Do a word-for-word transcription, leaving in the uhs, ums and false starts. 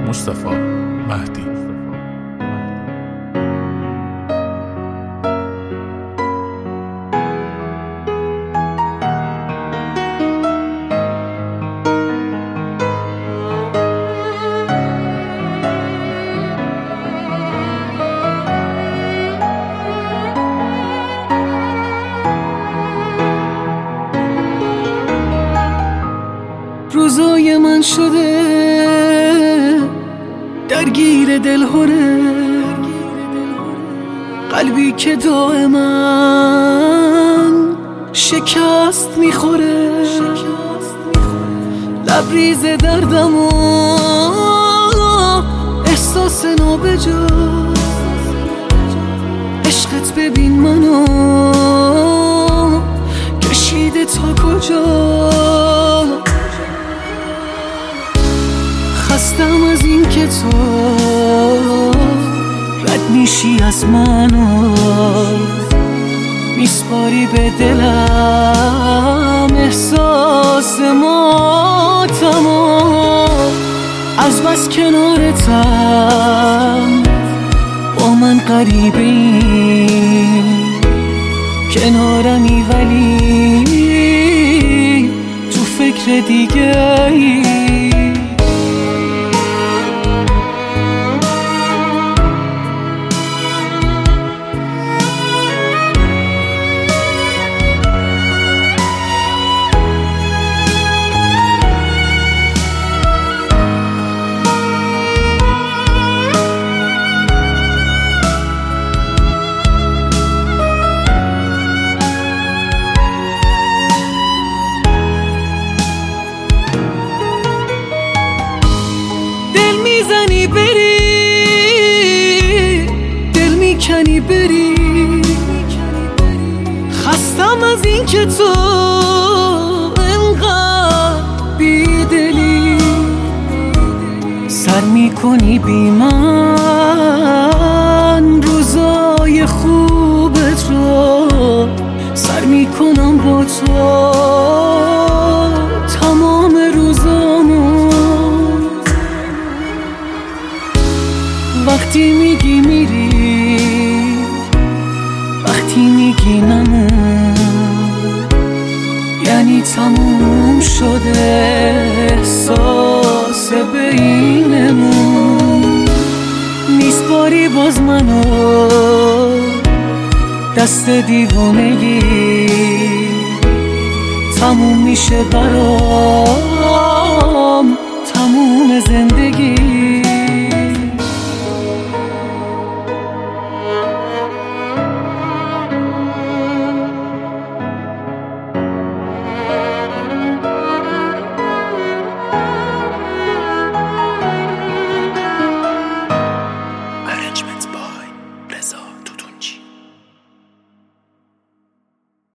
مصطفی مهدی. روزای من شده درگیر دلهوره، قلبی که دائما شکست میخوره، لبریز دردم و احساس نابجا، عشقت ببین منو کشیده تا کجا. خستم از این که تو رد میشی از منو، میسپاری به دلم احساس ما تمام. از بس کنارتم با من غریبی، کنارمی ولی تو فکر دیگری. میزنی بری، دل میکنی بری، خستم از این که تو انقدر بیدلی، سر میکنی بی من روزای خوبت رو، سر میکنم با تو تمام روزامو. وقتی میگی میری، وقتی میگی نمون، یعنی تموم شده احساس بینمون. میسپاری باز منو دست دیوانگی، تموم میشه برام تموم زندگی.